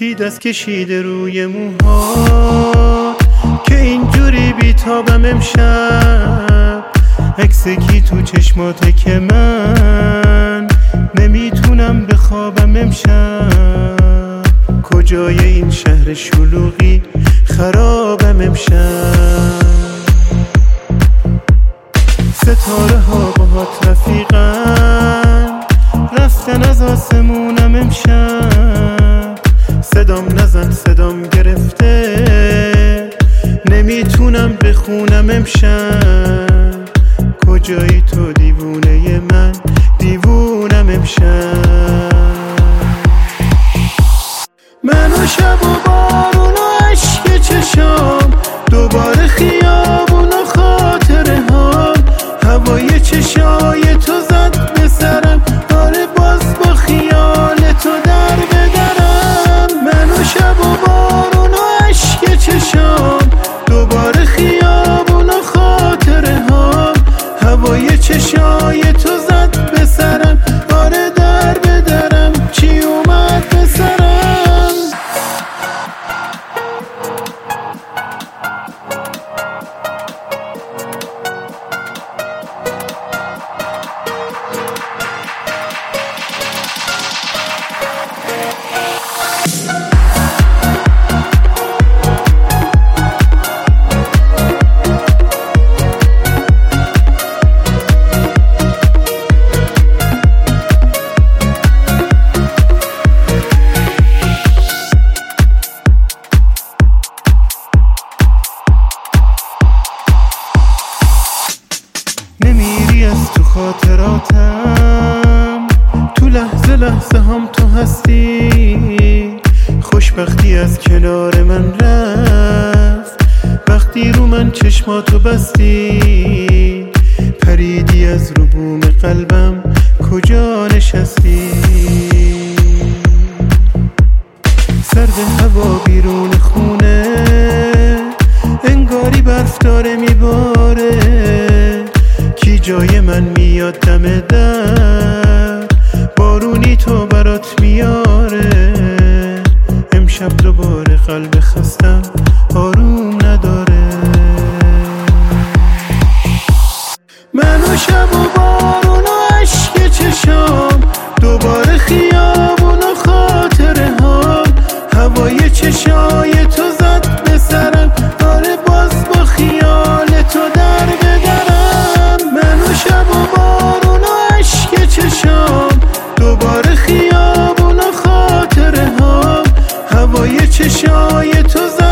کی دست کشیده روی موها که اینجوری بیتابم امشب؟ عکس کی تو چشماته که من نمیتونم بخوابم امشب؟ کجای این شهر شلوغی خرابم امشب؟ ستاره ها باهات رفیقن رفتن از آسمونم امشب. صدام نزن صدام گرفته نمیتونم بخونم امشب. کجایی تو دیوونه من دیوونم امشب؟ من و شب و بارون و عشق چشام دوباره خیابون و خاطره ها هوای چشای تو زد به سرم آره باز با خیال تو در بدرم. من و شب و بارون و عشق چشام دوباره خیابون و خاطره ها هوای چشای تو زد به سرم آره در بدرم چی اومد به سرم؟ نمیری از تو خاطراتم تو لحظه لحظه هم تو هستی. خوشبختی از کنار من رفت وقتی رو من چشماتو بستی. پریدی از رو بوم قلبم کجا نشستی؟ سرد هوا بیرون خونه انگاری برف داره میباره. کی جای من میاد دم در بارونی تو برات میاره. امشب دوباره قلب خستم آروم نداره. من و شب و بارون و عشق چشام دوباره خیابون و خاطره ها هوای چشای تو زد به سرم آره باز با خیال تو در بدرم. من و شب و بارون و عشق چشام دوباره خیابون و خاطره ها هوای چشای تو زد